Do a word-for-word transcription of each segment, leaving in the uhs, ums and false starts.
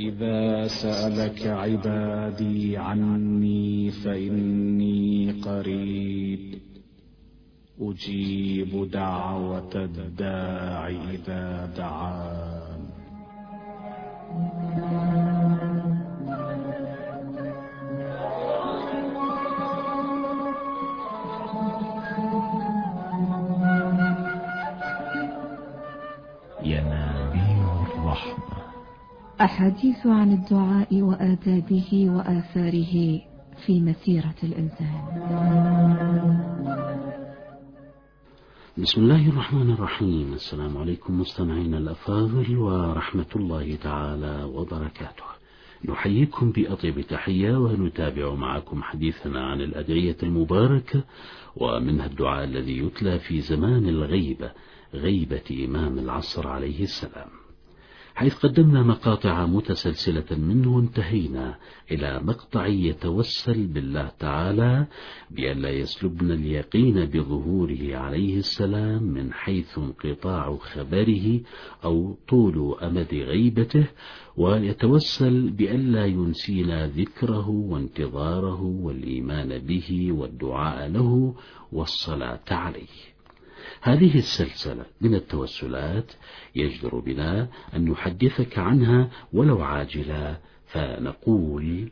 إذا سألك عبادي عني فإني قريب أجيب دعوة الداع إذا دعان. ينابيع الرحمة. أحاديث عن الدعاء وآدابه وآثاره في مسيرة الإنسان. بسم الله الرحمن الرحيم. السلام عليكم مستمعينا الأفاضل ورحمة الله تعالى وبركاته. نحييكم بأطيب تحية ونتابع معكم حديثنا عن الأدعية المباركة ومنها الدعاء الذي يتلى في زمان الغيبة، غيبة إمام العصر عليه السلام، حيث قدمنا مقاطع متسلسلة منه انتهينا إلى مقطع يتوسل بالله تعالى بأن لا يسلبنا اليقين بظهوره عليه السلام من حيث انقطاع خبره أو طول أمد غيبته، ويتوسل بأن لا ينسينا ذكره وانتظاره والإيمان به والدعاء له والصلاة عليه. هذه السلسلة من التوسلات يجدر بنا أن نحدثك عنها ولو عاجلا، فنقول: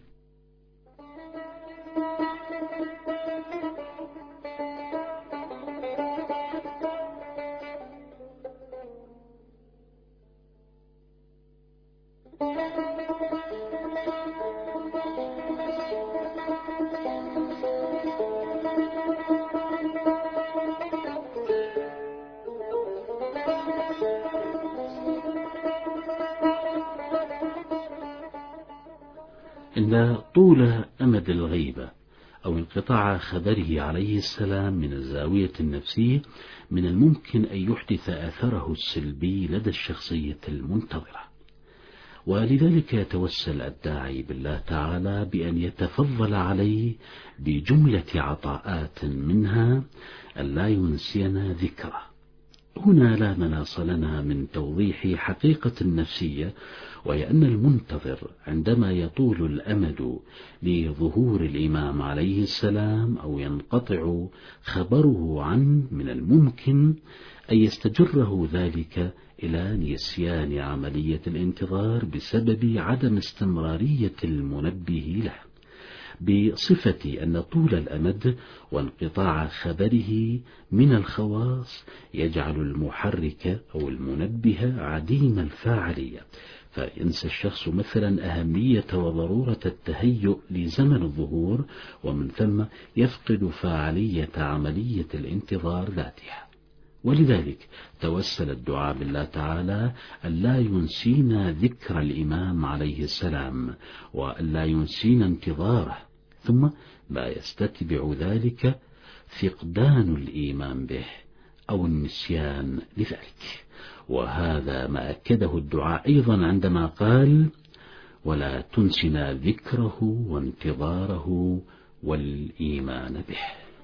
إن طول أمد الغيبة أو انقطاع خبره عليه السلام من الزاوية النفسية من الممكن أن يحدث أثره السلبي لدى الشخصية المنتظرة، ولذلك يتوسل الداعي بالله تعالى بأن يتفضل عليه بجملة عطاءات، منها أن لا ينسينا ذكره. هنا لا مناص لنا من توضيح حقيقة نفسية، وهي أن المنتظر عندما يطول الأمد لظهور الإمام عليه السلام أو ينقطع خبره عنه من الممكن أن يستجره ذلك إلى نسيان عملية الانتظار بسبب عدم استمرارية المنبه له، بصفة أن طول الأمد وانقطاع خبره من الخواص يجعل المحرك أو المنبه عديم الفاعلية، فينسى الشخص مثلا أهمية وضرورة التهيؤ لزمن الظهور، ومن ثم يفقد فاعلية عملية الانتظار ذاتها. ولذلك توسل الدعاء بالله تعالى أن لا ينسينا ذكر الإمام عليه السلام وأن لا ينسينا انتظاره، ثم ما يستتبع ذلك فقدان الإيمان به أو النسيان لذلك. وهذا ما أكده الدعاء أيضا عندما قال: ولا تنسنا ذكره وانتظاره والإيمان به.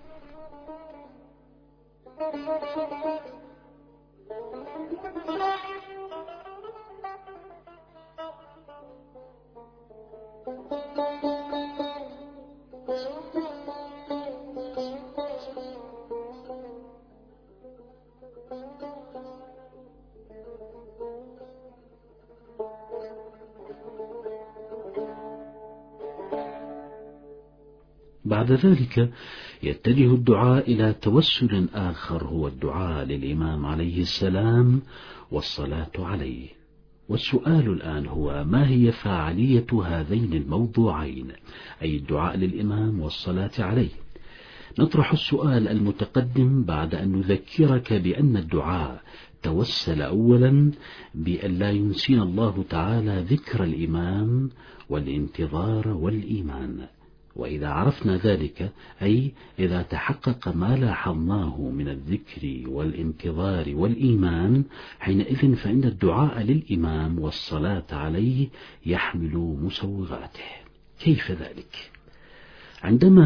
بعد ذلك يتجه الدعاء إلى توسل آخر، هو الدعاء للإمام عليه السلام والصلاة عليه. والسؤال الآن هو: ما هي فاعلية هذين الموضوعين، أي الدعاء للإمام والصلاة عليه؟ نطرح السؤال المتقدم بعد أن نذكرك بأن الدعاء توسل أولا بأن لا ينسينا الله تعالى ذكر الإمام والانتظار والإيمان. وإذا عرفنا ذلك، أي إذا تحقق ما لاحظناه من الذكر والانتظار والإيمان، حينئذ فإن الدعاء للإمام والصلاة عليه يحمل مسوغاته. كيف ذلك؟ عندما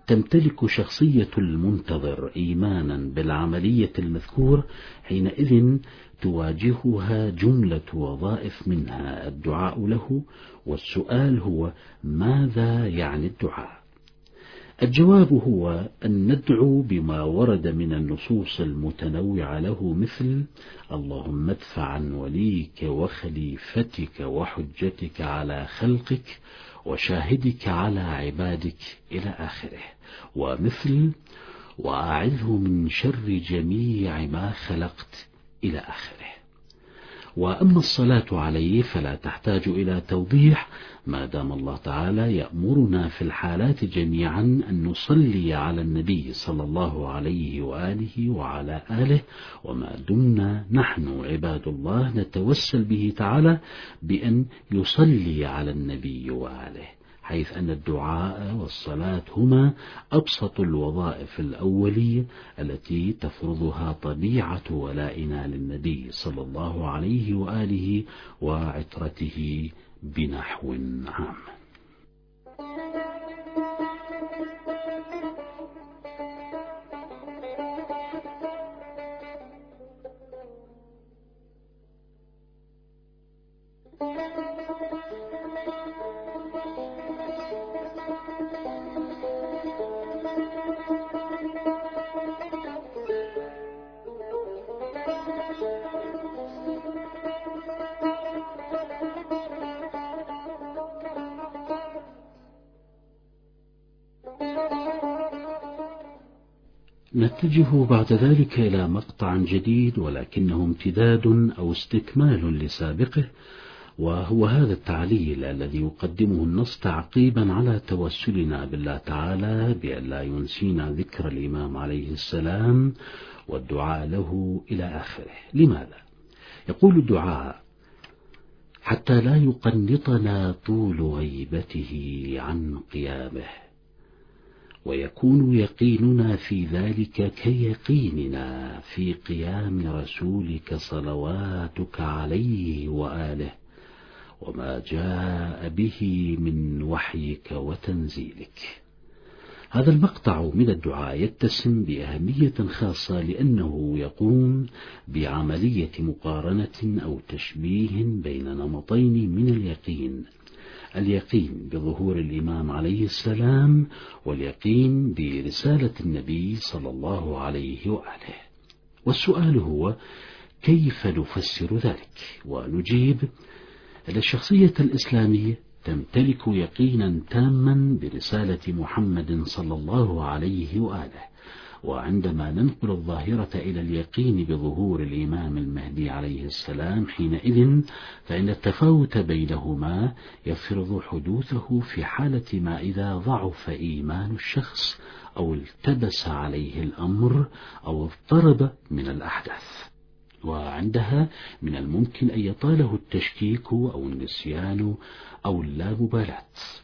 تمتلك شخصية المنتظر إيمانا بالعملية المذكور، حينئذ تواجهها جملة وظائف، منها الدعاء له. والسؤال هو: ماذا يعني الدعاء؟ الجواب هو أن ندعو بما ورد من النصوص المتنوعة له، مثل: اللهم ادفع عن وليك وخليفتك وحجتك على خلقك وشاهدك على عبادك إلى آخره، ومثل: وأعذه من شر جميع ما خلقت إلى آخره. وأما الصلاة عليه فلا تحتاج إلى توضيح، ما دام الله تعالى يأمرنا في الحالات جميعا أن نصلي على النبي صلى الله عليه وآله وعلى آله، وما دمنا نحن عباد الله نتوسل به تعالى بأن يصلي على النبي وآله، حيث أن الدعاء والصلاة هما أبسط الوظائف الأولية التي تفرضها طبيعة ولائنا للنبي صلى الله عليه وآله وعترته بنحو عام. نتجه بعد ذلك إلى مقطع جديد، ولكنه امتداد أو استكمال لسابقه، وهو هذا التعليل الذي يقدمه النص تعقيبا على توسلنا بالله تعالى بأن لا ينسينا ذكر الإمام عليه السلام والدعاء له إلى آخره. لماذا؟ يقول الدعاء: حتى لا يقنطنا طول غيبته عن قيامه، ويكون يقيننا في ذلك كيقيننا في قيام رسولك صلواتك عليه وآله، وما جاء به من وحيك وتنزيلك. هذا المقطع من الدعاء يتسم بأهمية خاصة، لأنه يقوم بعملية مقارنة أو تشبيه بين نمطين من اليقين: اليقين بظهور الإمام عليه السلام، واليقين برسالة النبي صلى الله عليه وآله. والسؤال هو: كيف نفسر ذلك؟ ونجيب: أن الشخصية الإسلامية تمتلك يقينا تاما برسالة محمد صلى الله عليه وآله، وعندما ننقل الظاهرة إلى اليقين بظهور الإمام المهدي عليه السلام، حينئذ فإن التفاوت بينهما يفرض حدوثه في حالة ما إذا ضعف إيمان الشخص أو التبس عليه الأمر أو اضطرب من الأحداث، وعندها من الممكن أن يطاله التشكيك أو النسيان أو اللامبالاة.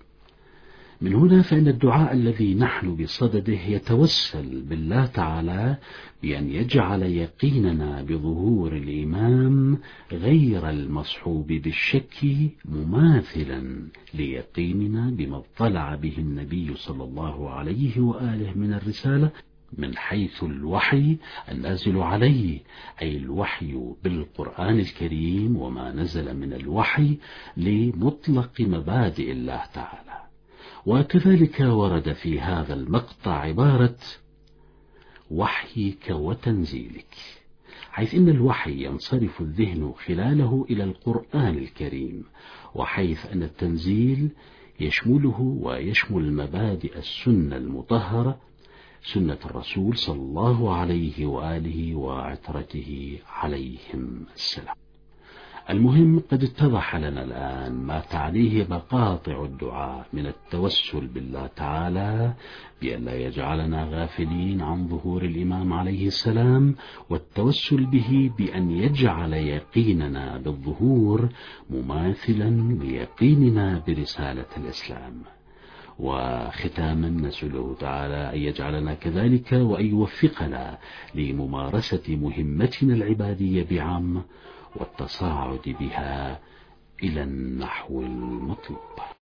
من هنا فإن الدعاء الذي نحن بصدده يتوسل بالله تعالى بأن يجعل يقيننا بظهور الإمام غير المصحوب بالشك مماثلا ليقيننا بما اطلع به النبي صلى الله عليه وآله من الرسالة، من حيث الوحي النازل عليه، أي الوحي بالقرآن الكريم وما نزل من الوحي لمطلق مبادئ الله تعالى. وكذلك ورد في هذا المقطع عبارة وحيك وتنزيلك، حيث إن الوحي ينصرف الذهن خلاله إلى القرآن الكريم، وحيث أن التنزيل يشمله ويشمل مبادئ السنة المطهرة، سنة الرسول صلى الله عليه وآله وعترته عليهم السلام. المهم قد اتضح لنا الآن ما تعنيه مقاطع الدعاء من التوسل بالله تعالى بأن لا يجعلنا غافلين عن ظهور الإمام عليه السلام، والتوسل به بأن يجعل يقيننا بالظهور مماثلا ليقيننا برسالة الإسلام. وختاما نسأله تعالى أن يجعلنا كذلك وأن يوفقنا لممارسة مهمتنا العبادية بعامة والتصاعد بها إلى النحو المطلوب.